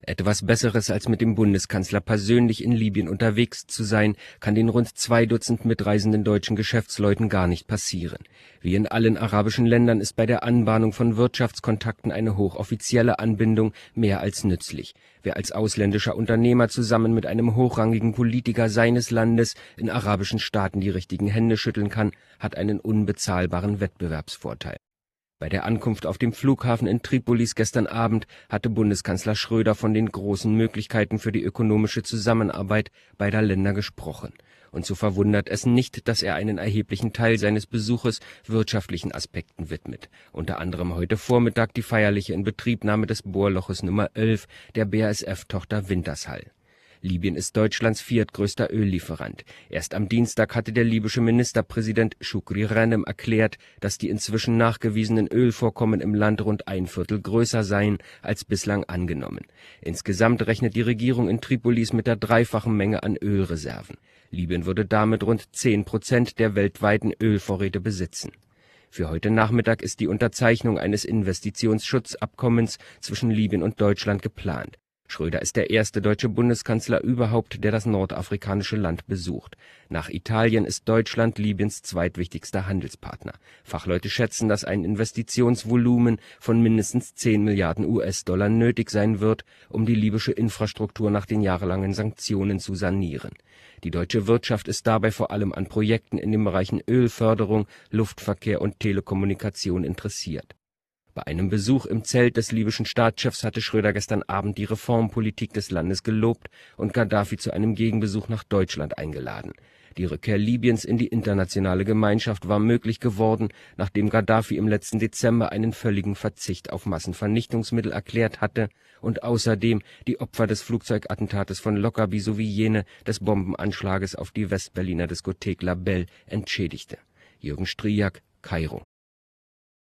Etwas Besseres als mit dem Bundeskanzler persönlich in Libyen unterwegs zu sein, kann den rund 2 Dutzend mitreisenden deutschen Geschäftsleuten gar nicht passieren. Wie in allen arabischen Ländern ist bei der Anbahnung von Wirtschaftskontakten eine hochoffizielle Anbindung mehr als nützlich. Wer als ausländischer Unternehmer zusammen mit einem hochrangigen Politiker seines Landes in arabischen Staaten die richtigen Hände schütteln kann, hat einen unbezahlbaren Wettbewerbsvorteil. Bei der Ankunft auf dem Flughafen in Tripolis gestern Abend hatte Bundeskanzler Schröder von den großen Möglichkeiten für die ökonomische Zusammenarbeit beider Länder gesprochen. Und so verwundert es nicht, dass er einen erheblichen Teil seines Besuches wirtschaftlichen Aspekten widmet. Unter anderem heute Vormittag die feierliche Inbetriebnahme des Bohrloches Nummer 11 der BASF-Tochter Wintershall. Libyen ist Deutschlands viertgrößter Öllieferant. Erst am Dienstag hatte der libysche Ministerpräsident Shukri Rennem erklärt, dass die inzwischen nachgewiesenen Ölvorkommen im Land rund 1/4 größer seien als bislang angenommen. Insgesamt rechnet die Regierung in Tripolis mit der dreifachen Menge an Ölreserven. Libyen würde damit rund 10% der weltweiten Ölvorräte besitzen. Für heute Nachmittag ist die Unterzeichnung eines Investitionsschutzabkommens zwischen Libyen und Deutschland geplant. Schröder ist der erste deutsche Bundeskanzler überhaupt, der das nordafrikanische Land besucht. Nach Italien ist Deutschland Libyens zweitwichtigster Handelspartner. Fachleute schätzen, dass ein Investitionsvolumen von mindestens 10 Milliarden US-Dollar nötig sein wird, um die libysche Infrastruktur nach den jahrelangen Sanktionen zu sanieren. Die deutsche Wirtschaft ist dabei vor allem an Projekten in den Bereichen Ölförderung, Luftverkehr und Telekommunikation interessiert. Bei einem Besuch im Zelt des libyschen Staatschefs hatte Schröder gestern Abend die Reformpolitik des Landes gelobt und Gaddafi zu einem Gegenbesuch nach Deutschland eingeladen. Die Rückkehr Libyens in die internationale Gemeinschaft war möglich geworden, nachdem Gaddafi im letzten Dezember einen völligen Verzicht auf Massenvernichtungsmittel erklärt hatte und außerdem die Opfer des Flugzeugattentates von Lockerbie sowie jene des Bombenanschlages auf die Westberliner Diskothek La Belle entschädigte. Jürgen Strijak, Kairo.